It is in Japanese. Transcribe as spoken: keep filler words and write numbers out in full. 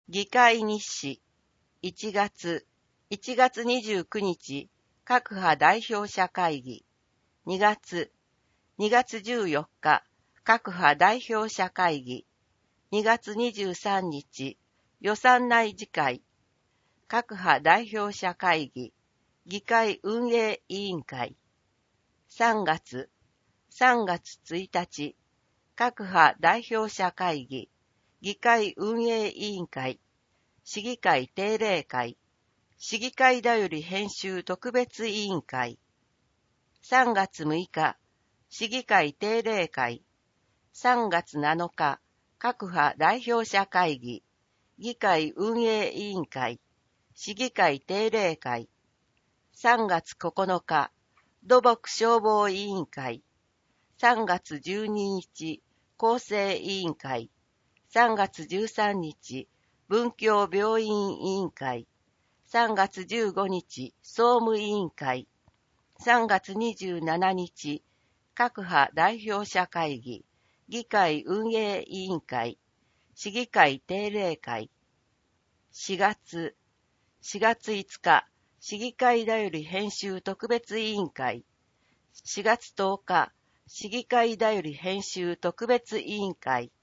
議会日誌いちがつ、いちがつにじゅうくにち、各派代表者会議。にがつ、にがつじゅうよっか、各派代表者会議。にがつにじゅうさんにち、予算内次会。各派代表者会議。議会運営委員会。さんがつ、さんがつついたち、各派代表者会議。議会運営委員会。市議会定例会。市議会だより編集特別委員会。さんがつむいか、市議会定例会。さんがつなのか、各派代表者会議。議会運営委員会。市議会定例会。さんがつここのか、土木消防委員会。さんがつじゅうににち、厚生委員会。さんがつじゅうさんにち、文教病院委員会。さんがつじゅうごにち、総務委員会。さんがつにじゅうしちにち、各派代表者会議。議会運営委員会。市議会定例会。しがつ、しがついつか、市議会だより編集特別委員会。しがつとおか、市議会だより編集特別委員会。